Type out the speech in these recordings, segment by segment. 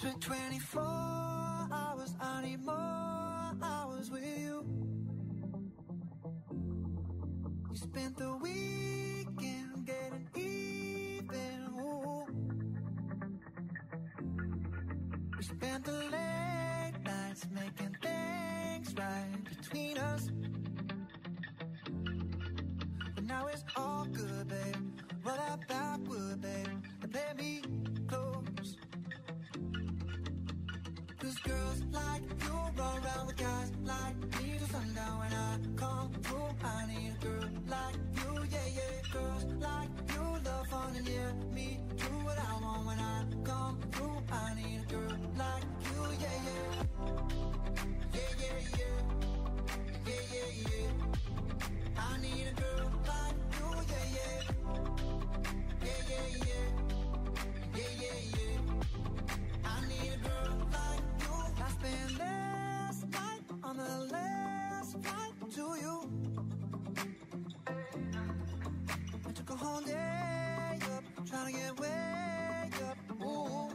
spent 24 hours, I need more hours with you. You spent the weekend getting even, ooh. We spent the late nights making things right between us. But now it's all good, babe. Roll that backward, babe, and play me close. Cause girls like you run around with guys like me till sundown. When I come through, I need a girl like you, yeah, yeah. Girls like you love fun and yeah, me do what I want. When I come through, I need a girl like you, yeah, yeah. Yeah, yeah, yeah. Yeah, yeah, yeah. I need a girl like you, yeah, yeah. Yeah, yeah, yeah. Yeah, yeah, yeah. I need a girl like you. I spent last night on the last flight to you. I took a whole day up, trying to get way up. Ooh.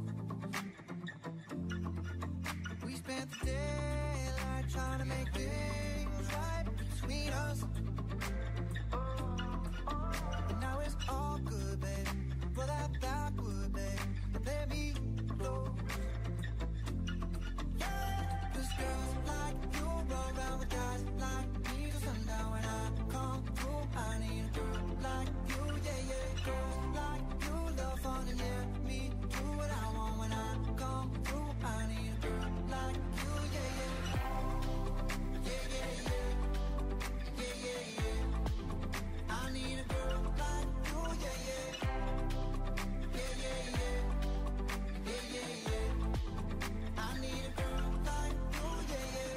We spent the daylight trying to make things right between us. And now it's all good, babe. Roll that backward, babe, and let me close. Cause girls like you run around with guys like me till sundown. When I come through, I need a girl like you, yeah, yeah. Girls like you love fun and yeah, me do what I want. When I come through, I need a girl like you, yeah, yeah. Yeah, yeah, yeah. Yeah, yeah, yeah. I need a girl like you, yeah, yeah. Yeah, yeah, yeah. Yeah, yeah, yeah. I need a girl like you, yeah, yeah.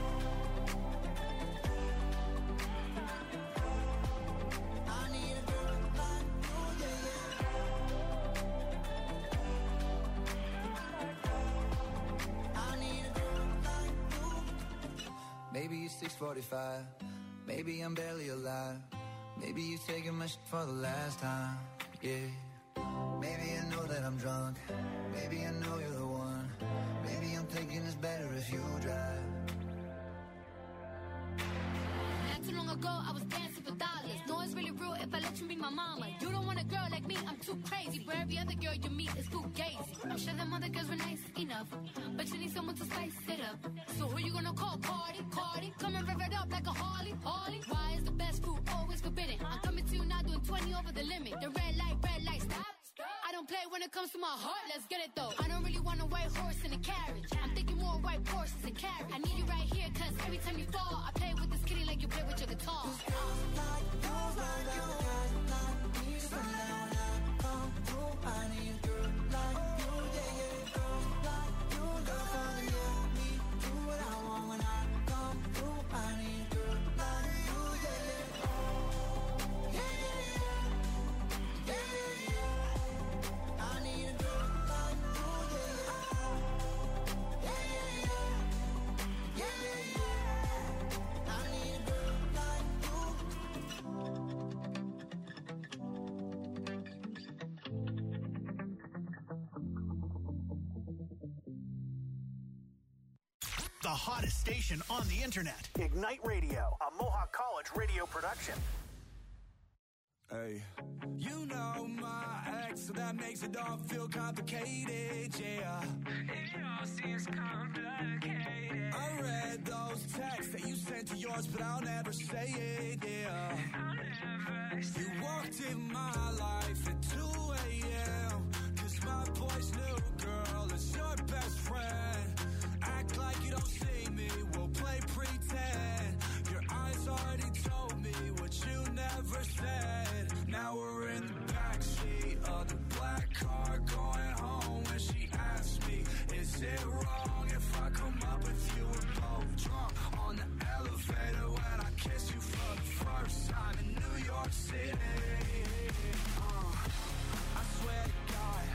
I need a girl like you, yeah, yeah. I need a girl like you. Maybe it's 6:45. Maybe I'm barely alive. Maybe you're taking my shit for the last time, yeah. Maybe I know that I'm drunk. Maybe I know you're the one. Maybe I'm thinking it's better if you drive. Not too long ago, I was dancing for dollars. No, it's really real if I let you be my mama. You don't want a girl like me, I'm too crazy. Where every other girl you meet is too gazy. I'm sure them other girls were nice enough, but you need someone to spice it up. So who you gonna call? Cardi, Cardi. Come and rev it up like a Harley, Harley. Why is the best food always forbidden? I'm coming to you now doing 20 over the limit. The red light, stop. I don't play when it comes to my heart, let's get it though. I don't really want a white horse in a carriage. I'm thinking more white horses and carriage. I need you right here, cause every time you fall, I play with this kitty like you play with your guitar. Cause girls like you run around with guys like me till sundown. When I come through, I need a girl like you, yeah, yeah. Girls like you love fun and yeah, me do what I want. When I come through, I need a girl like you, yeah, yeah. Yeah, yeah, yeah. Yeah, yeah, yeah. I need a girl like you, yeah, yeah. Yeah, yeah, yeah. Yeah, yeah, yeah. I need a girl like you. The hottest station on the internet. Ignite Radio, a Mohawk College radio production. Hey, you know my ex, so that makes it all feel complicated, yeah. It all seems complicated. I read those texts that you sent to yours, but I'll never say it, yeah. I'll never say it. You walked in my life at 2 a.m. Cause my boy's new girl is your best friend. Act like you don't see me, we'll play pretend. Your eyes already told me what you never said. Now we're in the backseat of the black car going home. When she asked me, is it wrong if I come up with you? We're both drunk on the elevator when I kiss you for the first time in New York City. I swear to God,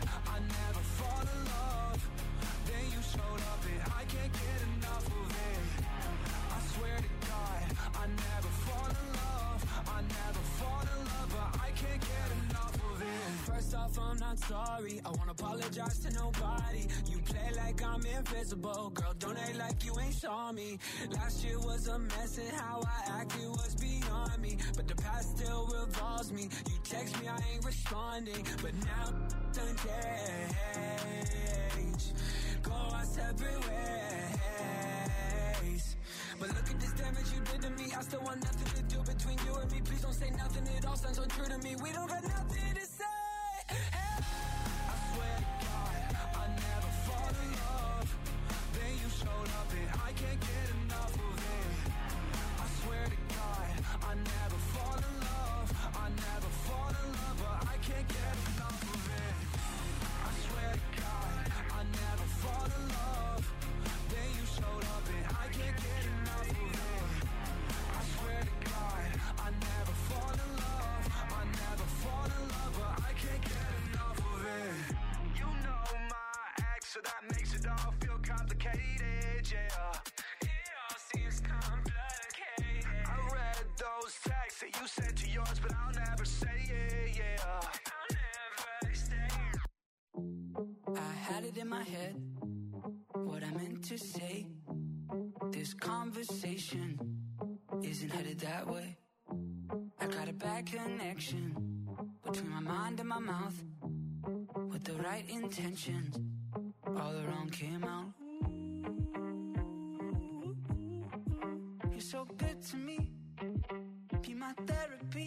not sorry. I won't apologize to nobody. You play like I'm invisible. Girl, don't act like you ain't saw me. Last year was a mess and how I acted was beyond me. But the past still revolves me. You text me, I ain't responding. But now done change. Go our separate ways. But look at this damage you did to me. I still want nothing to do between you and me. Please don't say nothing, it all sounds so true to me. We don't got nothing to say. Hey. I swear to God, I never fall in love. Then you showed up and I can't get enough of it. I swear to God, I never fall in love. I never fall in love, but I can't get enough of it. I swear to God, I never fall in love. Then you showed up and I can't get enough of it. I swear to God, I never fall in love. I never fall in love, but I can't get enough of it. You know my ex, so that makes it all feel complicated, yeah. It all seems complicated. I read those texts that you sent to yours, but I'll never say it, yeah. I'll never say it. I had it in my head, what I meant to say. This conversation isn't headed that way. I got a bad connection between my mind and my mouth. With the right intentions, all the wrong came out. You're so good to me, be my therapy.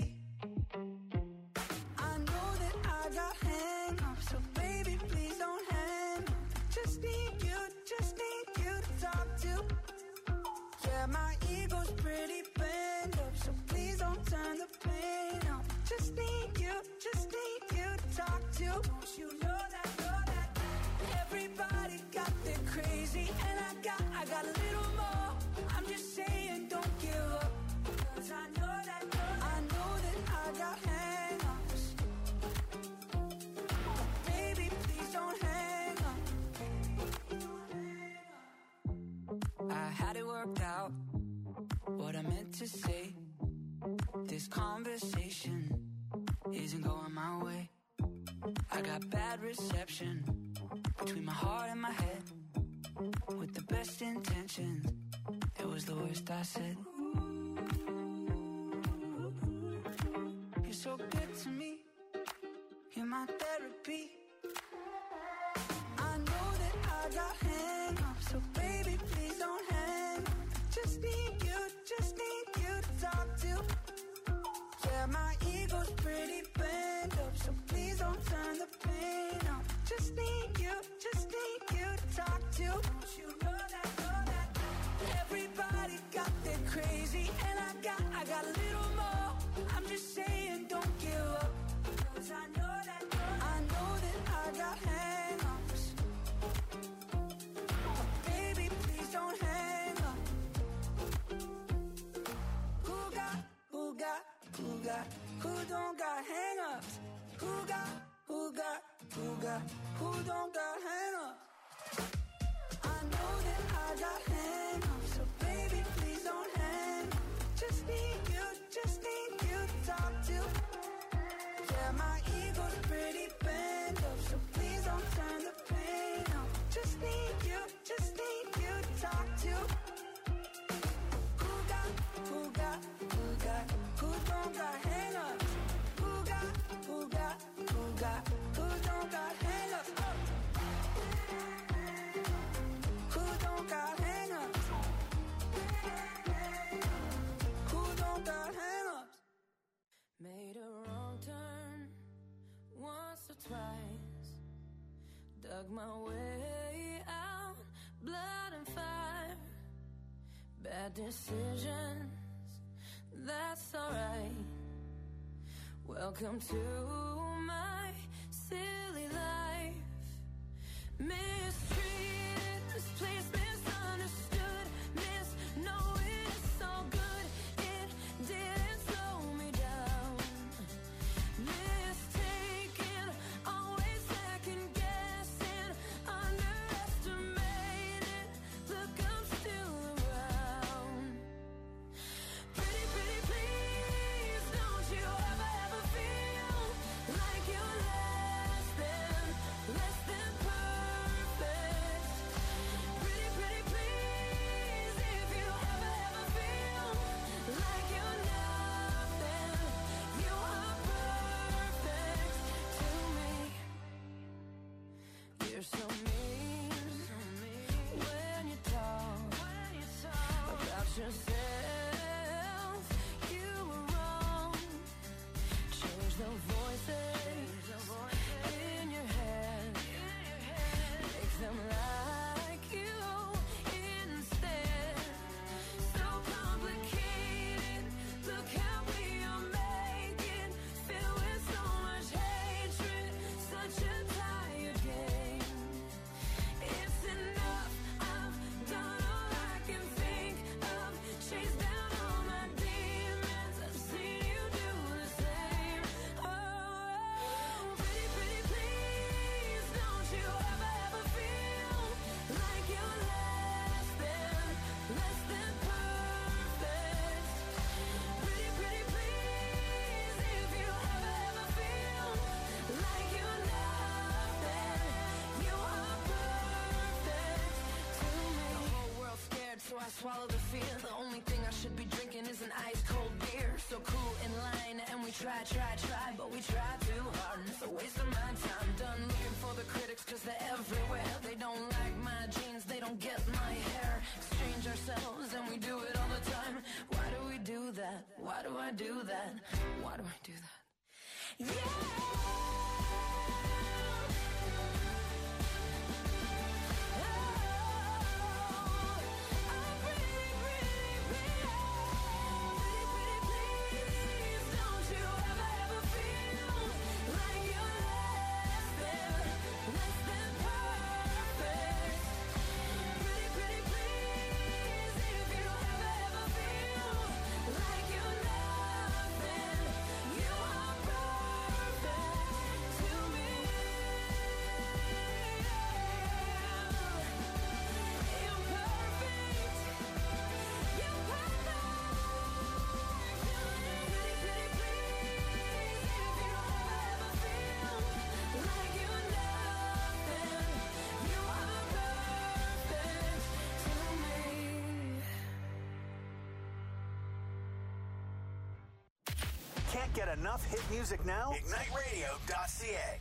I know that I got hang-ups, so baby, please don't hang up. Just need you to talk to. Yeah, my ego's pretty bent up, so please don't turn the pain up. Just need you to talk to. Don't you know that, everybody got their crazy, and I got a little more. I'm just saying, don't give up, 'cause I know that I got hang-ups. Baby, please don't hang up. I had it worked out, what I meant to say. This conversation isn't going my way. I got bad reception between my heart and my head. With the best intentions, it was the worst I said. You're so good to me, you're my therapy. I know that I got hang-ups, so baby, please don't hang up. Just need you to talk to. Yeah, my ego's pretty bent up, so please don't turn the pain up. Just need you to talk to. Don't you know that, everybody got their crazy, and I got a little more. I'm just saying, don't give up, 'cause I know that I got hang-ups. Baby, please don't hang up. Who don't got hang-ups? Who don't got hang-ups? I know that I got hang-ups, so baby, please don't hang up. Just need you to talk to. Yeah, my ego's pretty bent up, so please don't turn the pain up. Just need you to talk to. Who don't got hang-ups? Who don't got hang-ups? Who don't got hang-ups? Who don't got hang-ups? Made a wrong turn once or twice. Dug my way out, blood and fire. Bad decisions, that's alright. Welcome to my silly life. Mistreated, misplaced, misunderstood, knowing it's all good. It didn't slow me down. Mistaken, always second guessing, underestimated. Look, I'm still around. Pretty, please, don't you ever feel like you less You're so mean when you talk about yourself. You were wrong. Change the voices in your head. Make them like you instead. So complicated. Look how we are making. Filled with so much hatred. Such a tired game. It's enough. I've done all I can think of. Chase down all my demons. I've seen you do the same. Oh, pretty, pretty, please. Don't you ever feel like you're less than perfect. Pretty, pretty, please. If you ever feel like you're nothing, you are perfect to me. The whole world's scared, so I swallow the fear. The only thing I should be drinking is an ice cold beer. So cool in line, and we try, but we try too hard, and it's a waste of my time. Done looking for the critics, cause they're everywhere. They don't like my jeans, they don't get my hair. Exchange ourselves, and we do it all the time. Why do we do that? Why do I do that? Why do I do that? Can't get enough hit music now? IgniteRadio.ca.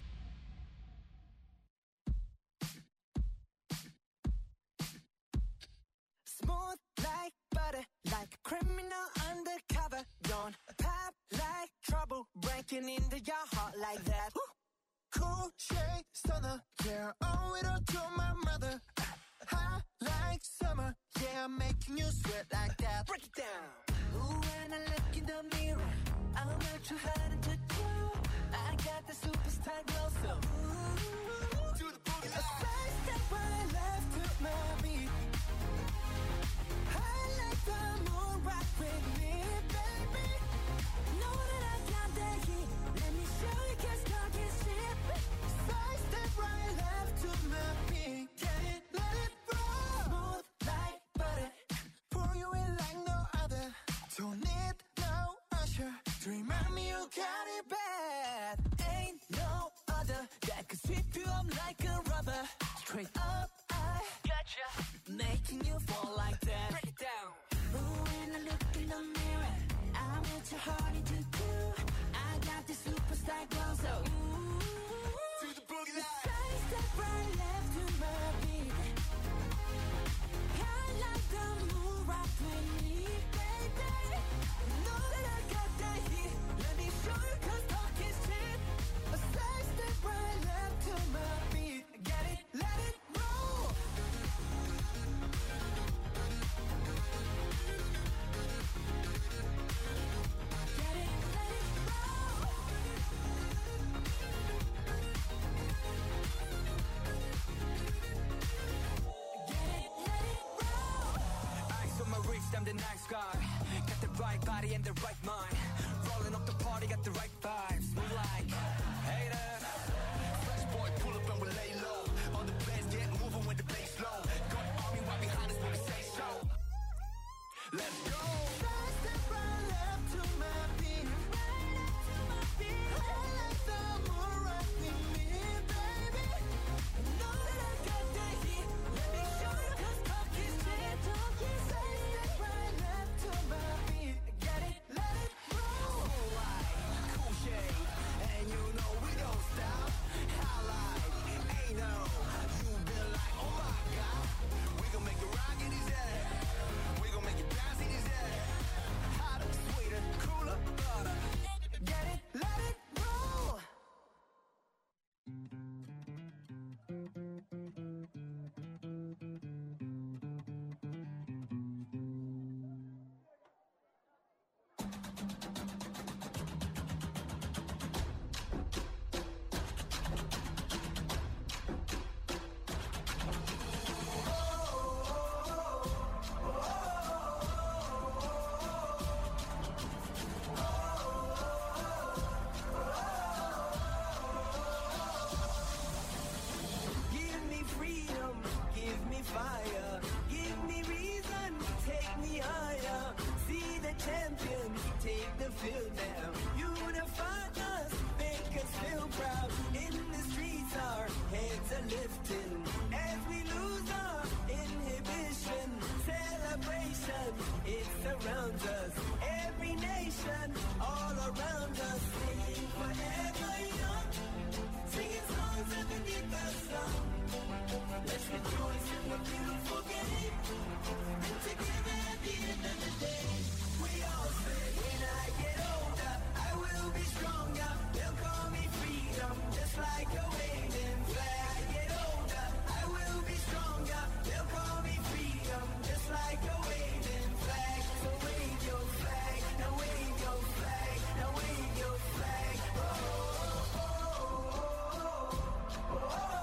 Smooth like butter, like a criminal undercover. Don't pop like trouble, breaking into your heart like that. Cool shade stunner, yeah, owe it all to my mother. Hot like summer, yeah, I'm making you sweat like that. Break it down. Ooh, when I look in the mirror, I'm not too hard to do. I got the superstar glow, so ooh, to the boogie line. A side step right left to my beat. I like the moon rock with me, baby. Know that I got that heat. Let me show you, 'cause talk is cheap. Side step right left to my beat. Get it, let it roll. Smooth like butter, pour you in like no other. Don't need no usher to remind me you got it bad. Ain't no other that could sweep you up like a rubber. Straight up, I gotcha, making you fall like that. Break it down. Ooh, when I look in the mirror, I'm what your heart into do. I got the superstar glow, so ooh, to the boogie line. Side step right left to my beat. I like the moon rock with me, baby. Know that I got that heat. Let me show you, 'cause talk is cheap. A side step right left to my beat. Get it, let it roll. Get it, let it roll. Get it, let it roll. Eyes on my wrist, I'm the nice guy. Got the right body and the right mind. Rolling up the party, got the right vibes. Move like haters. Fresh boy, pull up and we lay low. All the players get moving when the bass low. Got army right behind us when we say so. Let's go. Side step right left to my beat. Right up to my beat. I like the moon rock with me, baby. Know that I got that heat. Let me show you, 'cause talk is cheap. Side step right left to my beat. Get it, let it roll. Cool shade, and you lifting as we lose our inhibition. Celebration, it surrounds us. Every nation, all around us. Singing forever young, singing songs underneath the sun. Let's rejoice in the beautiful game, and together at the end of the day, we all say, when I get older, I will be stronger. They'll call me freedom, just like a waving flag. I get older, I will be stronger. They'll call me freedom, just like a waving flag. So wave your flag, now wave your flag, now wave your flag. Oh, oh, oh, oh, oh, oh.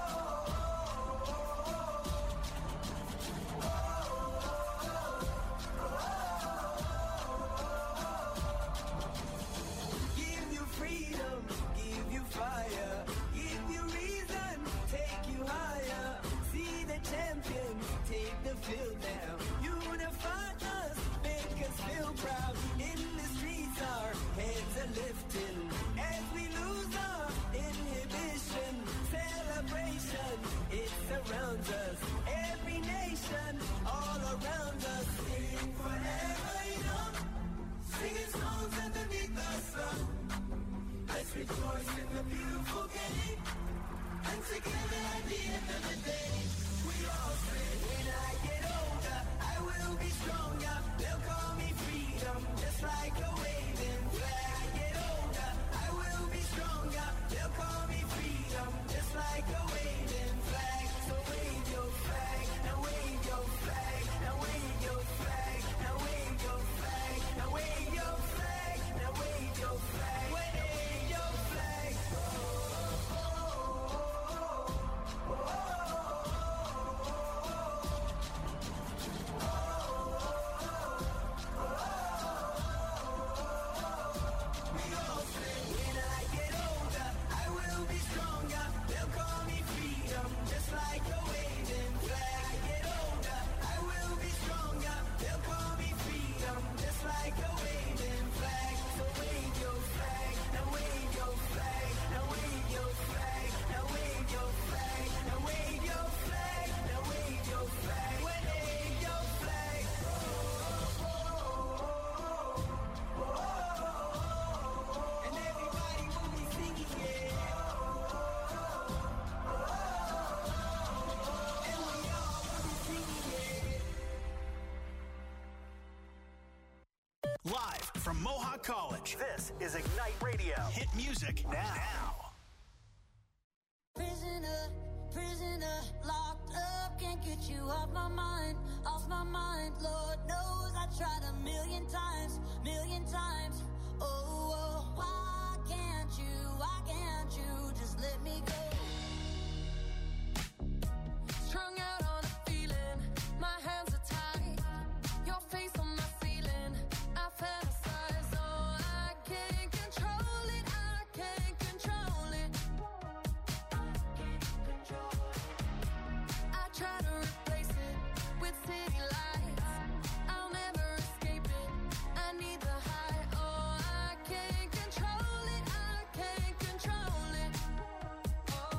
Freedom, give you fire, give you reason, take you higher. See the champions take the field now. Unify us, make us feel proud. In the streets our heads are lifting as we lose our inhibition. Celebration, it surrounds us. Every nation, all around us. Sing forever young, singing songs underneath the sun. Let's rejoice in the beautiful game, and together at the end of the day, we all say, when I get older, I will be stronger. They'll call me freedom, just like a waving flag. I get older, I will be stronger. They'll call me freedom, just like a waving flag. So wave your flag, now wave your flag, now wave your flag, now wave your flag, now wave your flag, now wave your flag. Wave your flag. Oh, oh, oh, oh, we all say, when I get older, I will be stronger. They'll call me freedom, just like a waving flag. I get older, I will be stronger. They'll call me freedom, just like a waving flag. So wave your flag, now wave your flag, now wave your flag, now wave your flag, now wave your flag, now wave your flag, wave your flag. And everybody will be singing, yeah. And we all will be singing, yeah. Live from Mohawk College, this is Ignite Radio. Hit music now. Prisoner, prisoner, locked up, can't get you off my mind, off my mind. Lord knows I tried a million times, oh, oh, why can't you just let me go? Strung out on a feeling, my hands are tied, your face on my ceiling, I fantasize, oh, I can't control it, I can't control it. I try to replace it with city lights, I'll never escape it, I need the high, oh, I can't control it, I can't control it. Oh,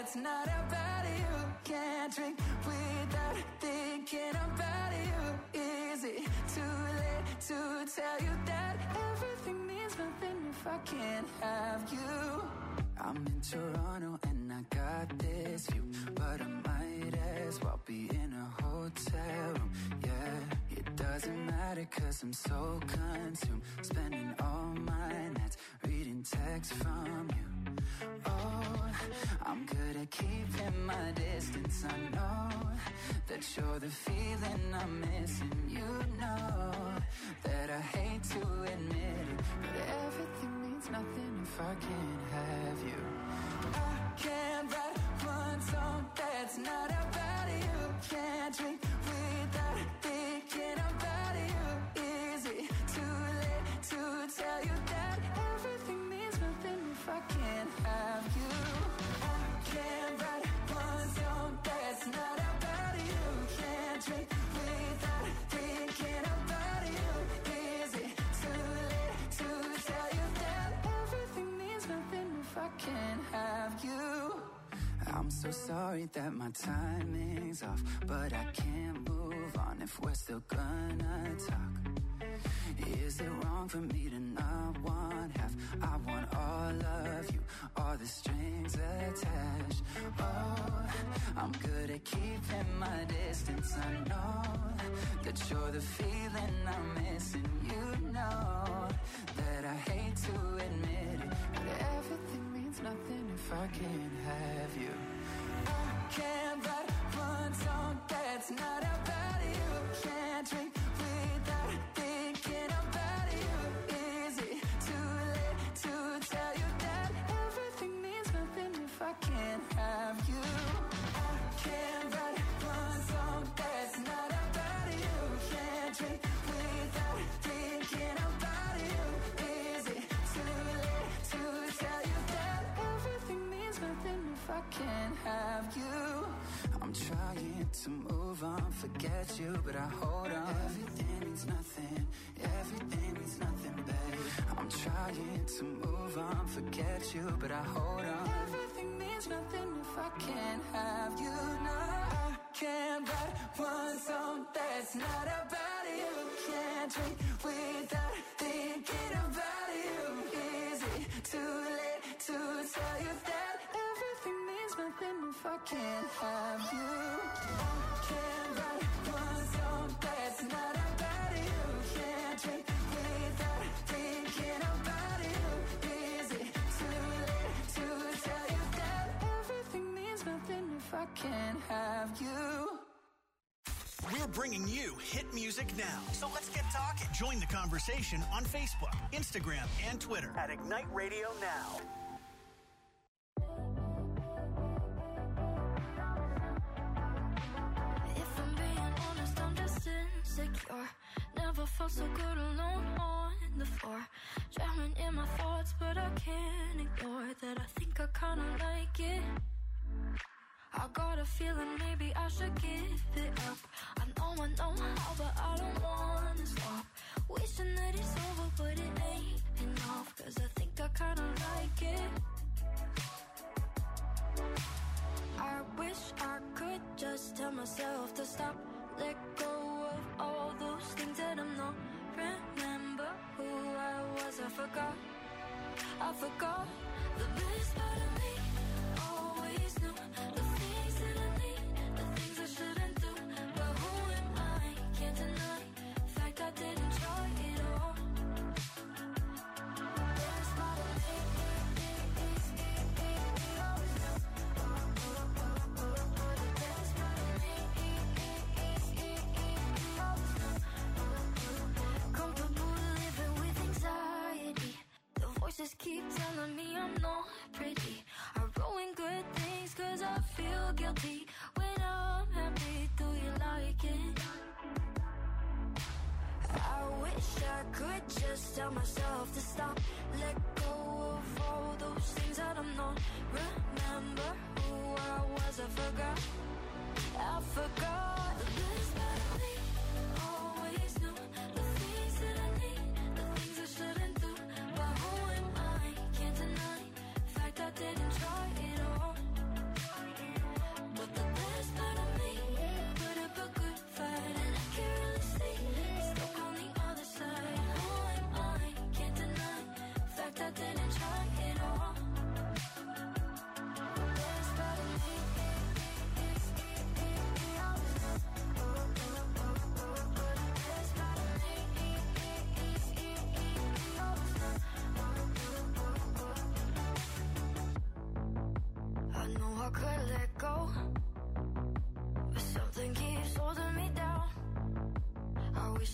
that's not about you. Can't drink without thinking about you. Is it too late to tell you that everything means nothing if I can't have you? I'm in Toronto and I got this view, but I might as well be in a hotel room. Yeah, it doesn't matter 'cause I'm so consumed, spending all my nights reading texts from you. Oh, I'm good at keeping my distance. I know that you're the feeling I'm missing. You know that I hate to admit it, but everything means nothing if I can't have you. I can't write one song that's not about you. Can't drink without thinking about you. Is it too late to tell you that everything means nothing if I can't have you? I can't write one song that's not about you. Can't drink without thinking about you. Is it too late to tell you that everything means nothing if I can't have you? I'm so sorry that my timing's off, but I can't move on if we're still gonna talk. Is it wrong for me to not want half? I want all of you, all the strings attached. Oh, I'm good at keeping my distance. I know that you're the feeling I'm missing. You know that I hate to admit it, but everything means nothing if I can't have you. I can't write one song that's not about you. Can't drink without thinking about you. Is it too late to tell you that everything means nothing if I can't have you? I can't write one song that's not about you. Can't drink without thinking about you. Is it too late to tell you that everything means nothing if I can't have you? I'm trying to move on, forget you, but I hold on. Everything means nothing, everything means nothing, babe. I'm trying to move on, forget you, but I hold on. Everything means nothing if I can't have you. No, I can't write one song that's not about you. Can't drink without thinking about you. Is it too late to tell you that everything means nothing if I can't have you? I can't write one song that's not about you. Can't drink without thinking about you. Is it too late to tell you that everything means nothing if I can't have you? We're bringing you hit music now. So let's get talking. Join the conversation on Facebook, Instagram, and Twitter at Ignite Radio Now. If I'm being honest, I'm just insecure. Never felt so good alone on the floor. Drowning in my thoughts, but I can't ignore that I think I kinda like it. I got a feeling maybe I should give it up. I know how, but I don't wanna stop. Wishing that it's over, but it ain't enough. 'Cause I think I kinda like it. I wish I could just tell myself to stop. Let go of all those things that I'm not. Remember who I was, I forgot the best part of me. Always knew the things that I need, the things I shouldn't do. But who am I? Can't deny the fact I didn't try it all. Best part of me. Comfortable living with anxiety. The voices keep telling me I'm not pretty. I ruin good things 'cause I feel guilty. When I'm happy, do you like it? I wish I could just tell myself to stop. Let go of all those things that I'm not. Remember who I was, I forgot. The best part of me. Always knew the things that I need, the things I shouldn't do. But who am I? Can't deny the fact I didn't try it all.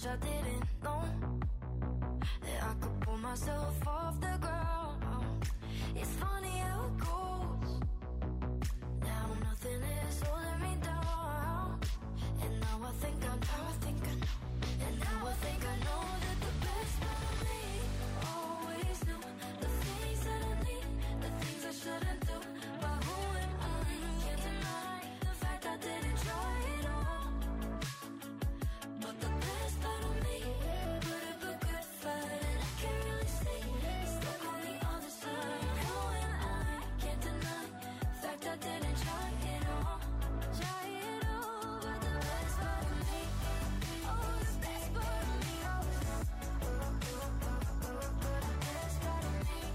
wish I didn't know that I could pull myself off the ground. It's funny how it goes. Now nothing is holding me down. And now I think I know. And now I think I know that the best part of me always knew the things that I need, the things I shouldn't do. But who am I? Can't deny the fact I didn't try it all. But the best part of me put up a good fight, and I can't really see stuck on the other side. Who am I? Can't deny the fact I didn't try it all. But the best part of me, oh, the best part of me, oh, the best part of me,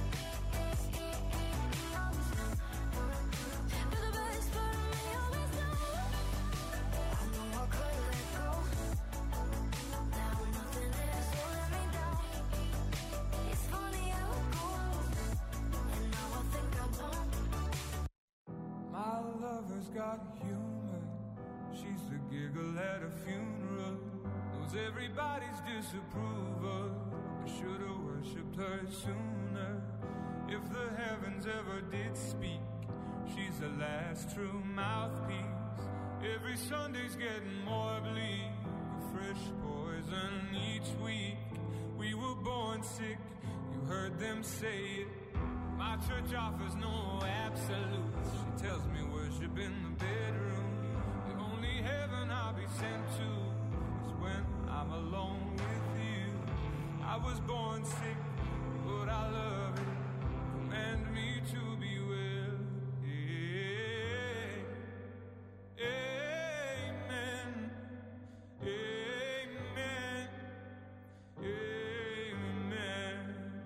but the best part of me always knows. I know I could let go. Now nothing is holding me down. It's funny how it goes. And now I think I don't. My lover's got humor. She's the giggle at a funeral. Knows everybody's disapproval. I should've worshipped her sooner. If the heavens ever did speak, she's the last true mouthpiece. Every Sunday's getting more bleak. A fresh poison each week. We were born sick, you heard them say it. My church offers no absolutes. She tells me worship in the bedroom. The only heaven I'll be sent to is when I'm alone with you. I was born sick, but I love it. Command me to be well. Amen. Amen. Amen.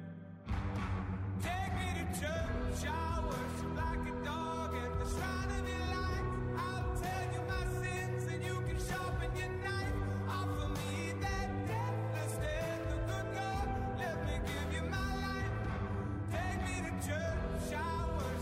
Take me to church, I worship like a dog at the shrine of your light. I'll tell you my sins and you can sharpen your knife. Offer me that deathless death, the good God, let me give you my life. Take me to church, I worship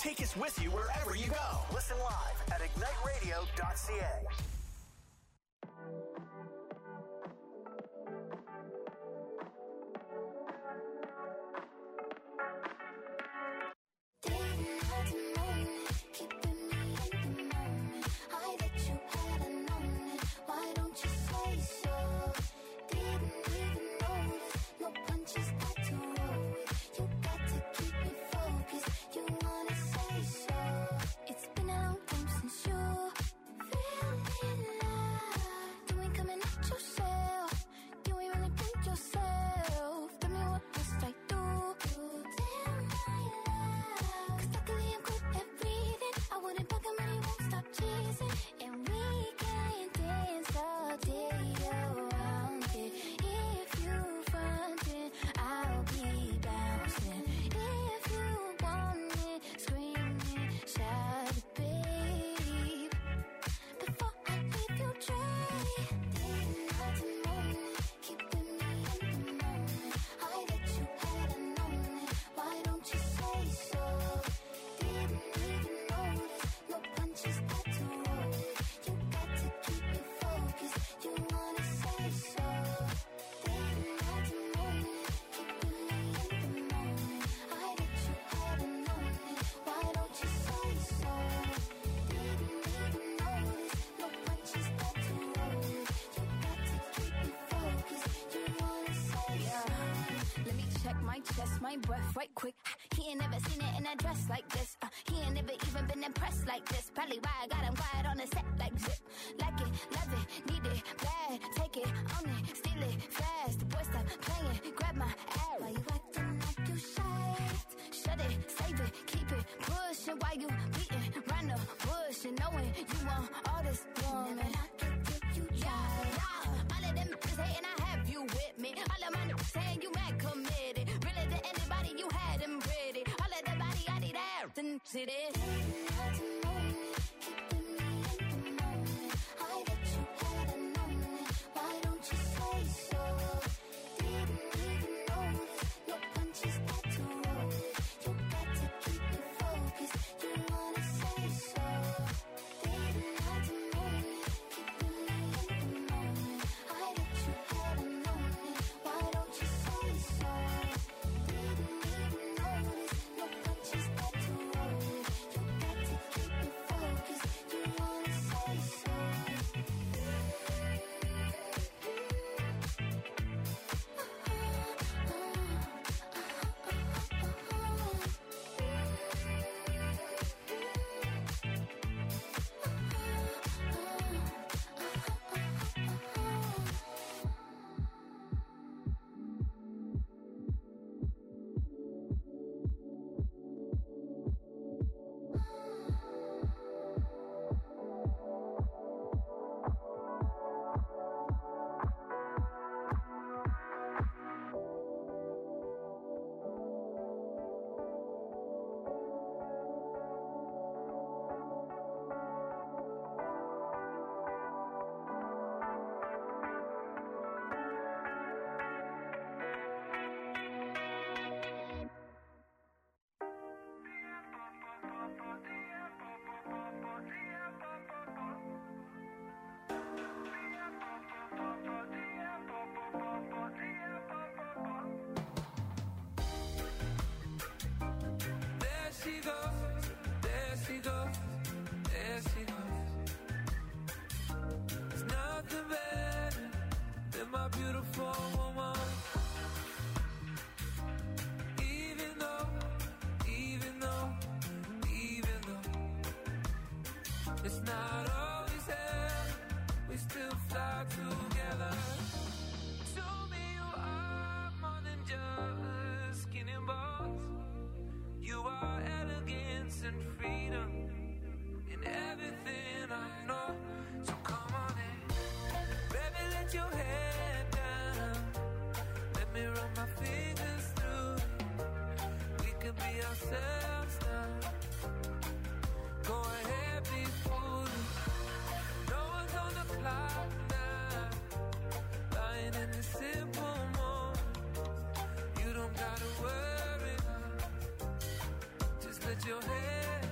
Take us with you wherever you go. Listen live at igniteradio.ca. My breath right quick. He ain't never seen it in a dress like this. He ain't never even been impressed like this. Probably why I got him quiet on the set like zip. Like it, love it, need it, bad. Take it, own it, steal it, fast. The boy stop playing, grab my ass. Why you acting like you shy? Shut it, save it, keep it pushing. Why you beating round the bush and knowing you want all this woman? Never knock it till you try. Yeah. All of them is hating, I have you with me. All of my niggas saying you mad committed. Really to anybody you had them ready. All of the body I need out and sit it. Beautiful woman. Even though it's not always there, we still fly together. Show me you are more than just skin and bones. You are elegance and freedom in everything I know. So come on in, baby, let your head down. Let me run my fingers through. We can be ourselves now. Go ahead, be foolish. No one's on the clock now. Lying in the simple moment. You don't gotta worry. Just let your head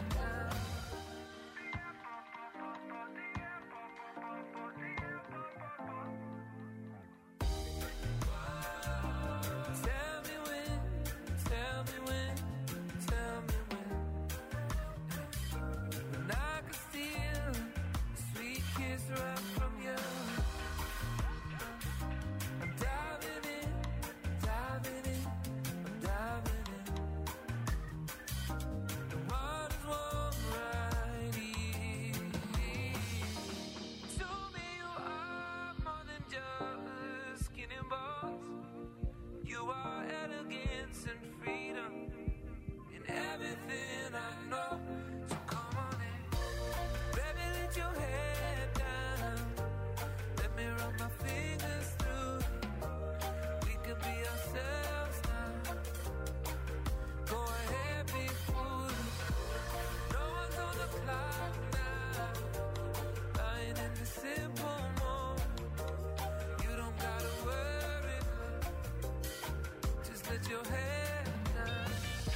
You are elegance and freedom in everything I know. So come on in, baby, let your head down. Let me run my fingers through it. We could be ourselves now. Go ahead, be foolish. No one's on the clock now. Lying in the simple moment. You don't gotta worry, just let your head down.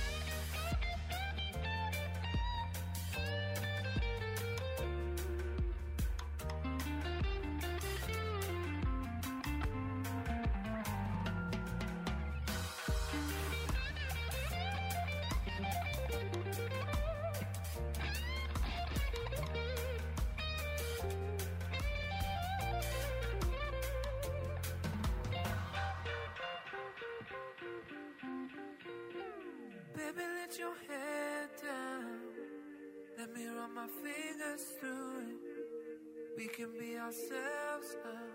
Baby, let your head down. Let me run my fingers through it. We can be ourselves now.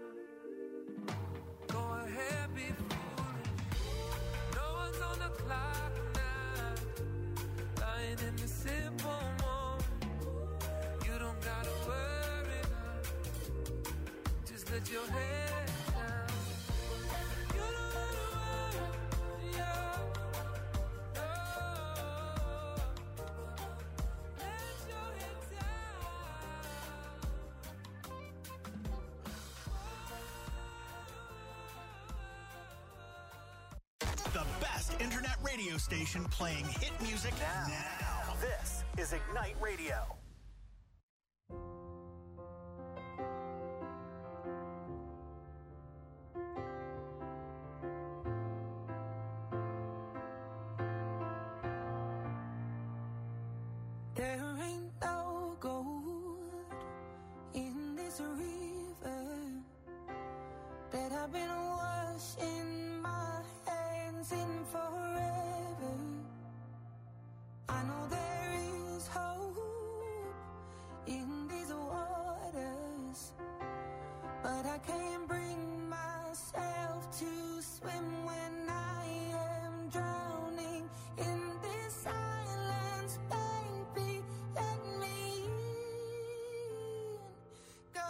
Go ahead, be foolish. No one's on the clock now. Lying in the simple moment. You don't gotta worry now. Just let your head down. You don't gotta worry, yeah. The best internet radio station playing hit music now. This is Ignite Radio. There ain't no gold in this river that I've been washing my hands in forever. I know there is hope in these waters, but I can't bring myself to swim when I am drowning in this silence. Baby, let me in. Go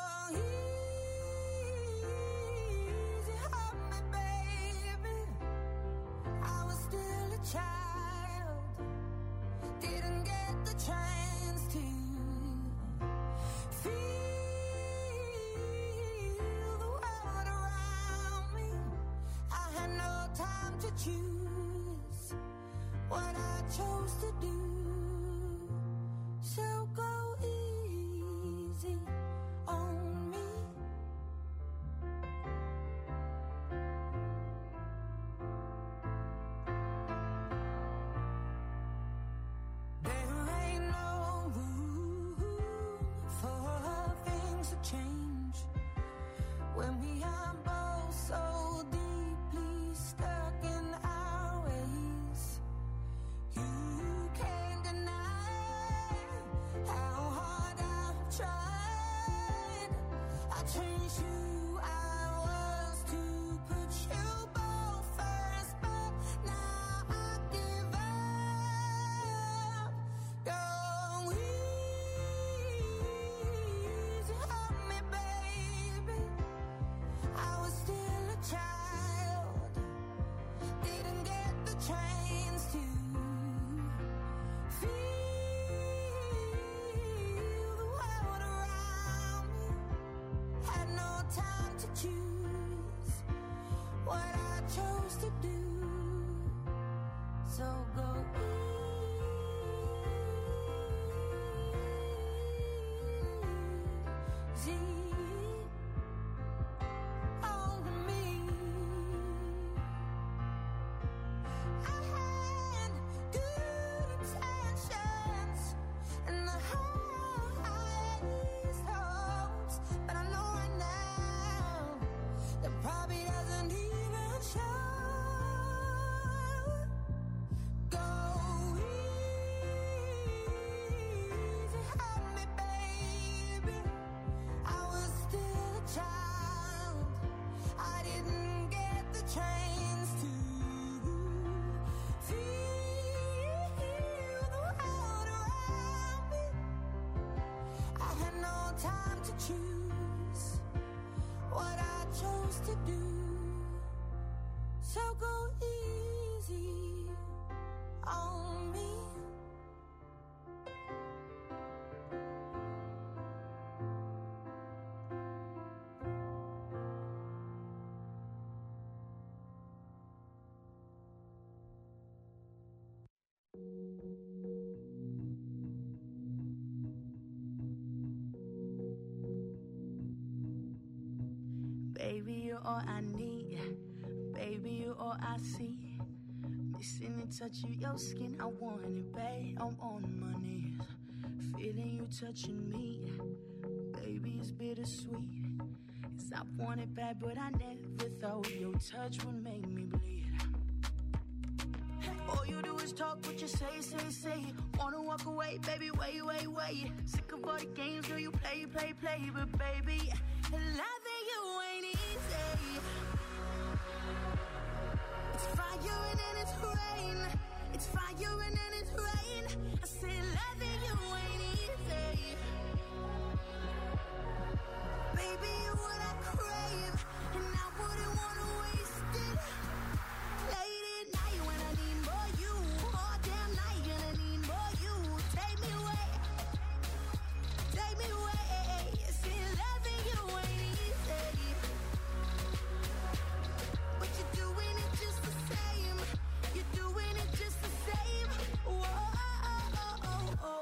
easy on me, baby. I was still a child, didn't get the chance to feel the world around me. I had no time to choose what I chose to do. So go easy on me. There ain't no room for things to change when we are both so deeply stuck in our ways. You can't deny how hard I've tried. I changed who I was to put you both first, but now I give up. Go easy on me, baby. I was still a child, didn't get the chance to feel the world around me. Had no time to choose what I chose to do. So go easy on me. I had good intentions and the highest hopes, but I know right now that probably doesn't even show. choose what I chose to do. So go easy on me. Baby, you're all I need. Baby, you're all I see. Missing the touch of your skin, I want it, babe. I'm on my knees, feeling you touching me. Baby, it's bittersweet. 'Cause I want it bad, but I never thought your touch would make me bleed. All you do is talk what you say. Wanna walk away, baby, wait. Sick of all the games, girl, you play. But baby, loving you ain't easy. It's fire and then it's rain. It's fire and then it's rain. I say loving you ain't easy. Baby, you're what I crave, and I wouldn't wanna waste it. Late at night when I need more you, all damn night gonna need more you. Take me away. See, loving you ain't easy, but you're doing it just the same. You're doing it just the same. Whoa.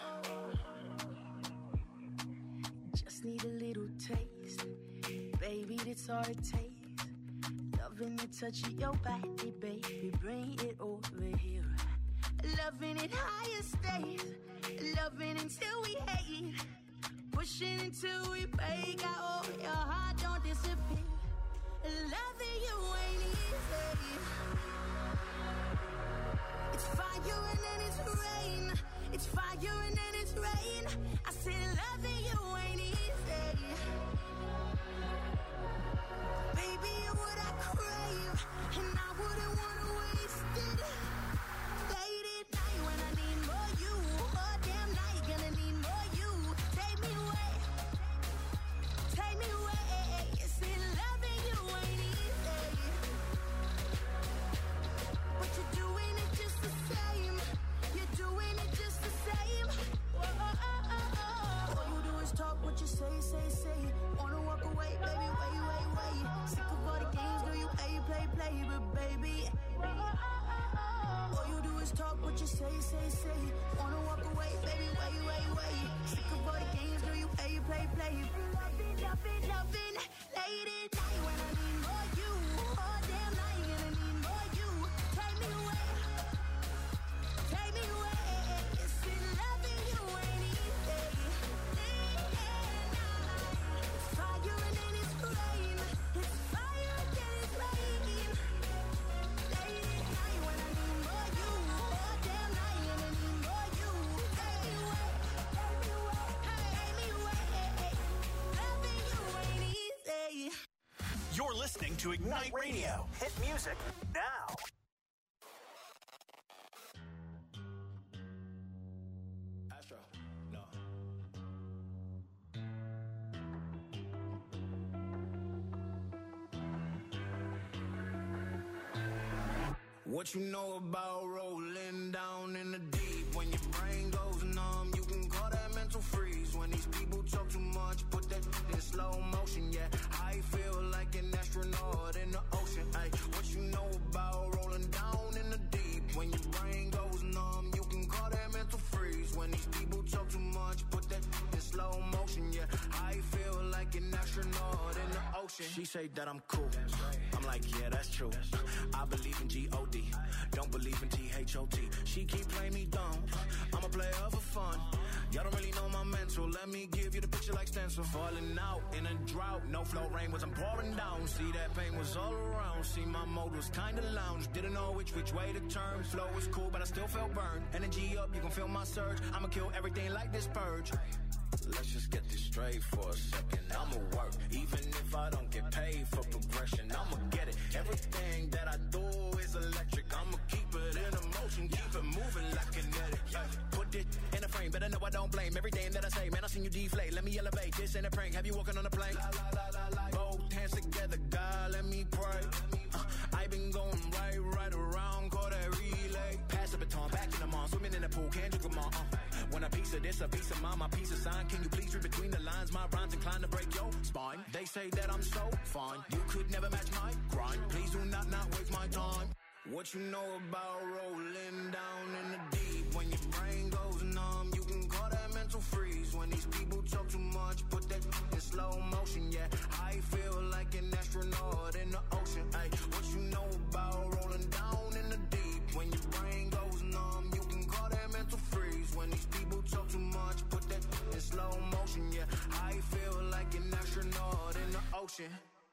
Just need a little taste, baby, that's all it takes. Loving the touch of your body, baby, bring it over here. Loving it higher stays, loving until we hate. Pushing until we break out, oh, your heart don't disappear. Loving you ain't easy. It's fire and then it's rain. It's fire and then it's rain. I said loving you ain't easy. Baby, you're what I crave, and I wouldn't wanna waste it. Late at night when I need more you, all damn night gonna need more you. Take me away. See, loving you ain't easy, but you're doing it just the same. You're doing it just the same. All you do is talk what you say. Wanna walk away, baby, wait. Sick of all the games, girl, you play. But baby, all you do is talk what you say. Wanna walk away, baby, wait. Sick of all the games, girl, you play. Loving, late at night when I need more you, all damn night gonna need more you. Take me away. See, loving you ain't easy. It's fire and then it's rain. It's fire and then it's rain. Late at night when I need more you, all damn night gonna need more you. Take me away. Loving you ain't easy. You're listening to Ignite Radio. Hit music now. Astro, no. What you know about rolling down in the deep? When your brain goes numb, you can call that mental freeze. When these people talk too much, put that in slow motion, yeah. I feel like an astronaut in the ocean, ay. What you know about rolling down in the deep? When your brain goes numb, you can call that mental freeze. When these people talk too much, put that in slow motion, yeah. I feel like an astronaut in the ocean. She say that I'm cool. I'm like, yeah, that's true. I believe in G-O-D, don't believe in T-H-O-T. She keep playing me dumb, I'm a player for fun. Y'all don't really know my mental, let me give you the picture like stencil. Falling out in a drought, no flow, rain wasn't pouring down. See, that pain was all around, see, my mode was kinda lounge. Didn't know which way to turn, flow was cool, but I still felt burned. Energy up, you can feel my surge, I'ma kill everything like this purge. Let's just get this straight for a second. I'ma work, even if I don't get paid for progression. I'ma get it. Everything that I do is electric. I'ma keep it in motion, keep it moving like kinetic. Put it in a frame, better know I don't blame everything that I say. Man, I seen you deflate. Let me elevate. This ain't a prank. Have you walking on a plane? Both hands together, God, let me pray. I been going right around, call that relay. Pass the baton, back in the mall, swimming in the pool, can't drink them all. Want a piece of this, a piece of mine, my piece of sign. Can you please read between the lines? My rhymes inclined to break your spine. They say that I'm so fine, you could never match my grind. Please do not waste my time. What you know about rolling down in the deep? When your brain goes numb, you can call that mental freeze. When these people talk too much, put that in slow motion. Yeah, I feel like an astronaut in the ocean. Ay, what you know about rolling down in the deep? When your brain goes numb, you can call that mental freeze. When these people talk too much, put that in slow motion. Yeah, I feel like an astronaut in the ocean.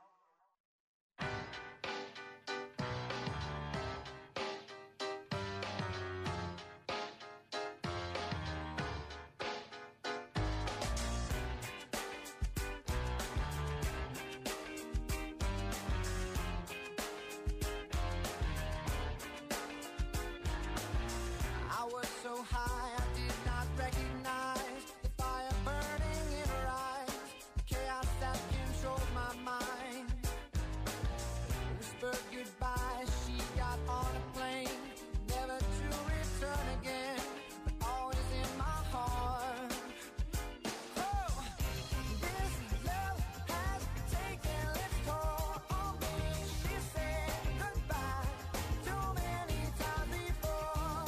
So high, I did not recognize the fire burning in her eyes, the chaos that controlled my mind. Whispered goodbye, she got on a plane, never to return again, but always in my heart. Oh, this love has taken its toll on me. She said goodbye too many times before.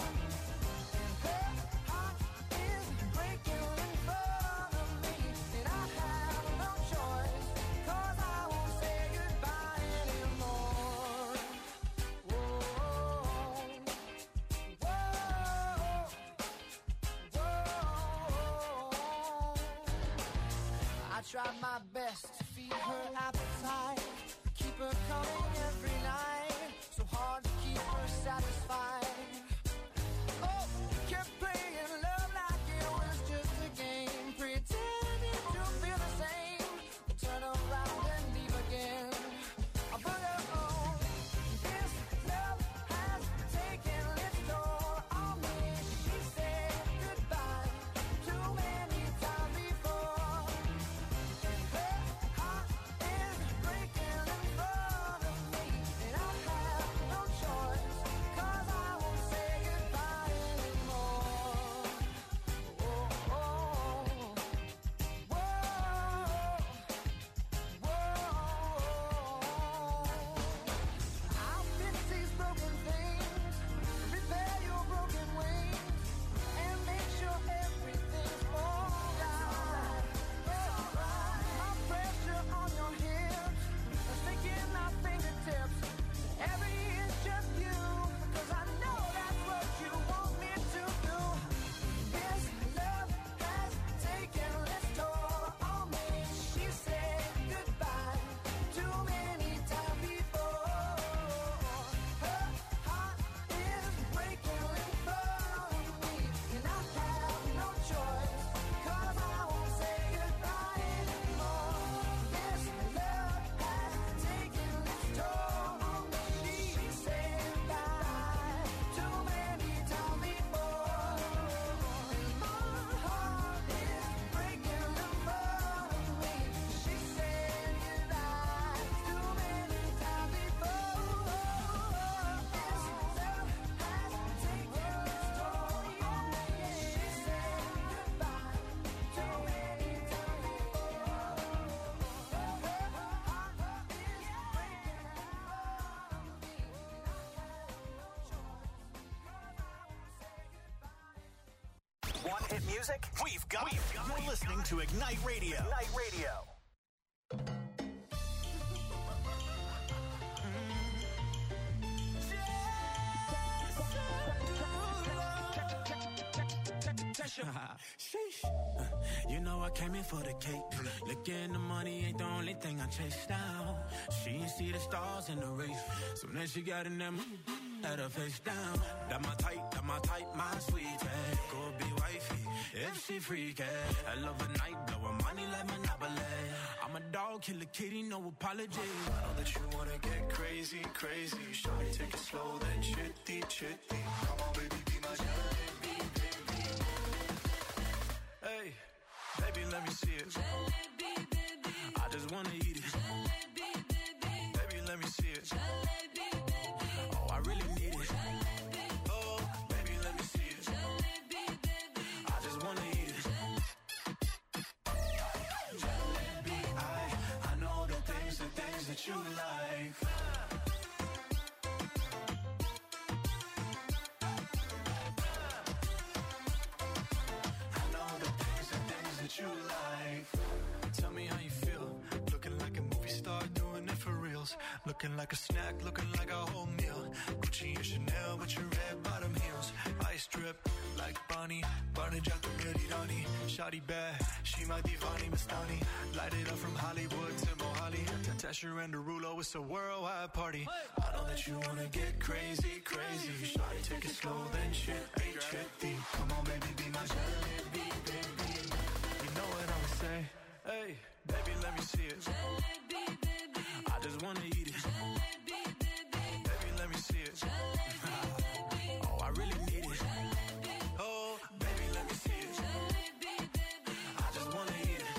Tried my best to feed her appetite, keep her coming every night, so hard to keep her satisfied. Oh, kept playing love like it was just a game, pretending to feel the same, but turn around and leave again. I put her on. This love has taken its toll on me. She said goodbye too many times before. Want hit music? We've got it. You're listening to Ignite Radio. Ignite Radio. Sheesh. You know I came in for the cake. Looking the money ain't the only thing I chase down. She ain't see the stars in the race. So then she got in them, had her face down. That my type, my sweetie. Go be wifey, if she freaky. I love a night, blow her money like Monopoly. I'm a dog, kill a kitty, no apology. I know that you wanna get crazy, crazy. Shawty, take it slow, then chitty, chitty. Come on, baby, be my baby. Hey, baby, let you like. I know the things that you like. Tell me how you feel. Looking like a movie star, doing it for reals. Looking like a snack, looking like a whole meal. Gucci and Chanel with your red bottom heels. Ice drip like Bonnie, Barney Jack the Merirani. Shawty bad, she my divani Mastani. Light it up from Hollywood to Mohali. Tesher and Derulo, it's a worldwide party. I know that you wanna get crazy, crazy. Shawty, take it slow, then shit, H-I-T. Come on, baby, be my jalebi, baby. You know what I would say? Hey, baby, let me see it. I just wanna eat it. Baby, let me see it. Oh, I really need it. Oh, baby, let me see it. I just wanna eat it.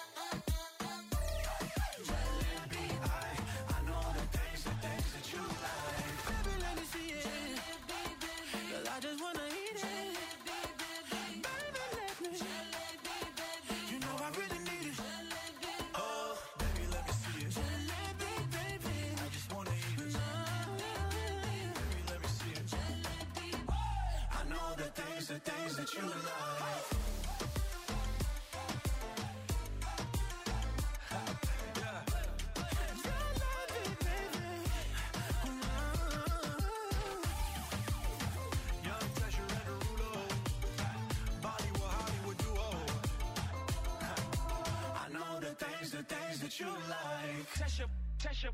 Jalebi, I know the things that you like. Baby, let me see it. 'Cause I just wanna eat it. Baby, let me. You know I really need it. Oh, baby, let me see it. Jalebi, baby, I just wanna eat it. Baby, let me see it. I know the things that you like. Yeah. Jalebi, baby. Young Tesher and Derulo. Bollywood, Hollywood duo. I know the things that you like. Tesher.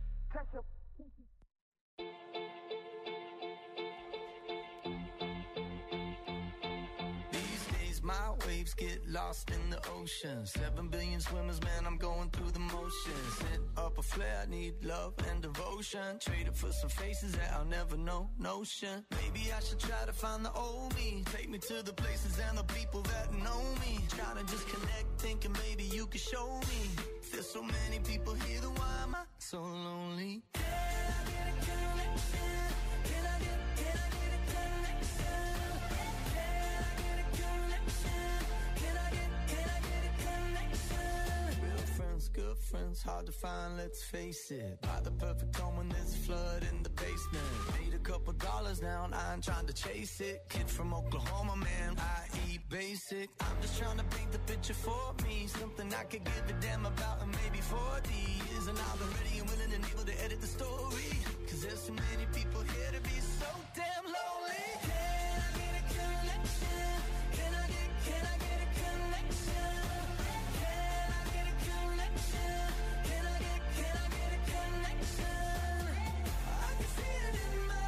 These days my waves get lost in the ocean. 7 billion swimmers, man, I'm going through the motions. Set up a flare, I need love and devotion. Trade it for some faces that I'll never know, notion. Maybe I should try to find the old me. Take me to the places and the people that know me. Trying to just connect, thinking maybe you could show me. There's so many people here, then why am I so lonely? Can I get a connection? Can I get a connection? Can I get a connection? Can I get a connection? Real friends, good friends, hard to find, let's face it. Buy the perfect home when there's a flood in the basement. Made a couple dollars now and I ain't trying to chase it. Kid from Oklahoma, man, I eat basic. I'm just trying to paint the picture for me. Something I could give a damn about in maybe 40 years. And I'll be ready and willing and able to edit the story. 'Cause there's so many people here to be so damn lonely. Can I get a connection? Can I get a connection? Can I get a connection? Can I get a connection? I can see it in my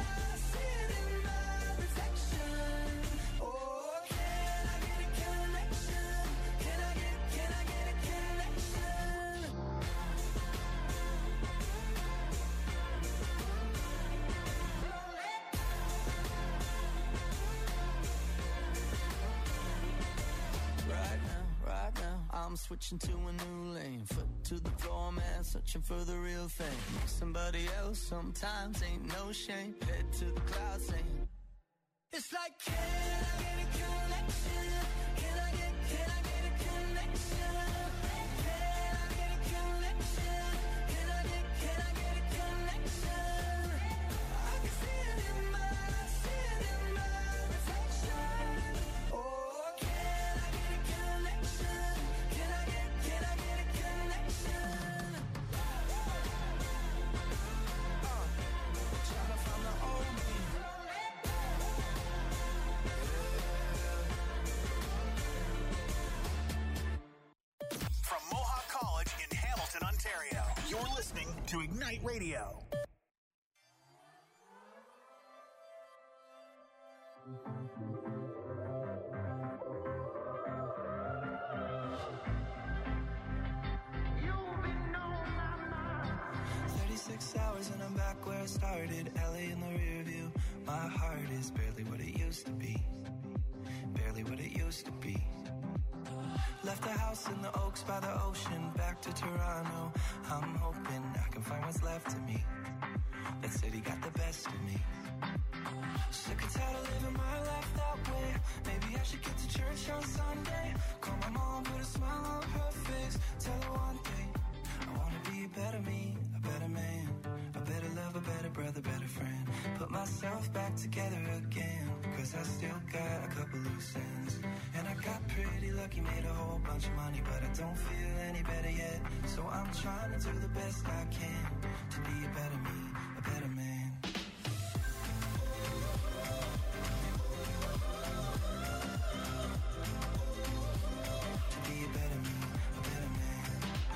reflection. Oh, can I get a connection? Can I get a connection? Right now, I'm switching to a new lane. Foot to the floor, man, searching for the real thing. Somebody else sometimes ain't no shame. Head to the clouds saying, it's like, can I get a connection? Can I get a connection? Can I get a connection? Can I get a connection? I can see it in my reflection. Oh, can I get a connection? Can I get a connection? Trying to find the old me. From Mohawk College in Hamilton, Ontario, you're listening to Ignite Radio. You've been on my mind. 36 hours and I'm back where I started. LA in the rear view. My heart is barely what it used to be. Barely what it used to be. Left the house in the Oaks by the ocean. Back to Toronto. I'm hoping I can find what's left of me. That city got the best of me. Sick and tired of living my life that way. Maybe I should get to church on Sunday. Call my mom, put a smile on her face. Tell her one thing, I wanna be a better me, a better man. both back together again. Cause I still got a couple loose ends. And I got pretty lucky, made a whole bunch of money, but I don't feel any better yet. So I'm trying to do the best I can to be a better me, a better man. To be a better me, a better man.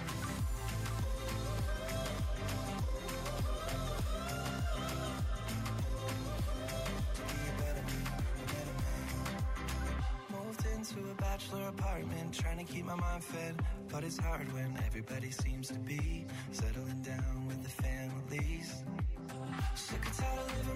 To be a better me, a better man. Moved into a bachelor apartment, trying to keep my mind fed. But it's hard when everybody seems to be settling down with the families. Sick and tired of living